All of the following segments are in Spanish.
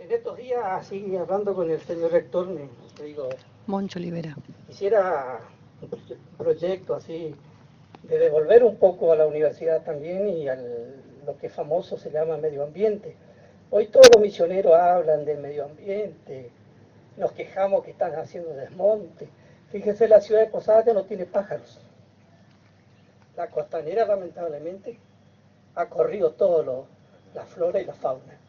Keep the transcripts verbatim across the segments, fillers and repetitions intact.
En estos días, así hablando con el señor rector, me me digo, Moncho Olivera. quisiera un proye- proyecto así de devolver un poco a la universidad también y a lo que famoso se llama medio ambiente. Hoy todos los misioneros hablan de medio ambiente, nos quejamos que están haciendo desmonte. Fíjense, la ciudad de Posadas ya no tiene pájaros. La costanera, lamentablemente, ha corrido todo lo, la flora y la fauna.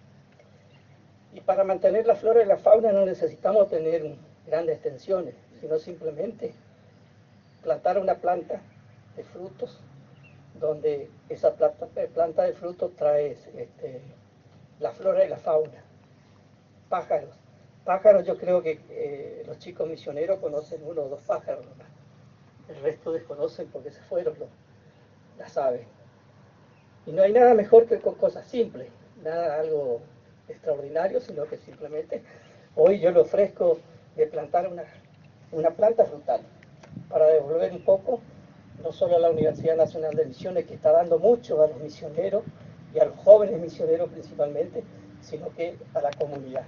Y para mantener la flora y la fauna no necesitamos tener grandes extensiones, sino simplemente plantar una planta de frutos, donde esa planta, planta de frutos trae este, la flora y la fauna. Pájaros. Pájaros, yo creo que eh, los chicos misioneros conocen uno o dos pájaros nomás. El resto desconocen porque se fueron los, las aves. Y no hay nada mejor que con cosas simples, nada algo extraordinario, sino que simplemente hoy yo le ofrezco de plantar una, una planta frutal para devolver un poco, no solo a la Universidad Nacional de Misiones, que está dando mucho a los misioneros y a los jóvenes misioneros principalmente, sino que a la comunidad.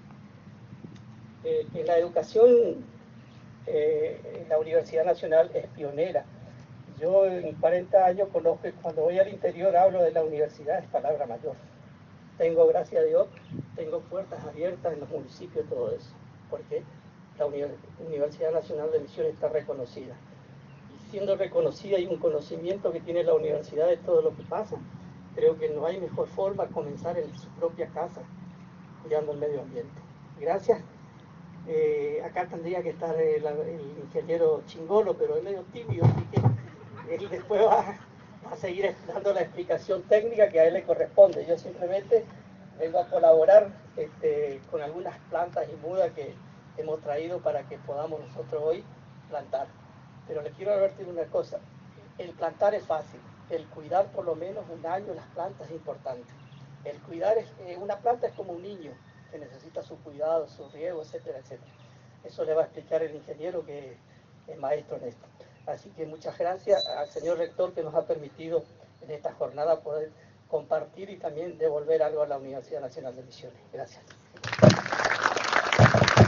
Eh, en la educación, eh, la Universidad Nacional es pionera. Yo en cuarenta años conozco y cuando voy al interior hablo de la universidad, es palabra mayor. Tengo, gracias a Dios, tengo puertas abiertas en los municipios, todo eso, porque la Universidad Nacional de Misiones está reconocida. Y siendo reconocida y un conocimiento que tiene la universidad de todo lo que pasa, creo que no hay mejor forma de comenzar en su propia casa, cuidando el medio ambiente. Gracias. Eh, acá tendría que estar el, el ingeniero Chingolo, pero es medio tímido, así que él después va, va a seguir dando la explicación técnica que a él le corresponde. Yo simplemente vengo a colaborar este, con algunas plantas y mudas que hemos traído para que podamos nosotros hoy plantar. Pero les quiero advertir una cosa, el plantar es fácil, el cuidar por lo menos un año las plantas es importante. El cuidar, es, eh, una planta es como un niño, que necesita su cuidado, su riego, etcétera, etcétera. Eso le va a explicar el ingeniero que es maestro en esto. Así que muchas gracias al señor rector que nos ha permitido en esta jornada poder compartir y también devolver algo a la Universidad Nacional de Misiones. Gracias.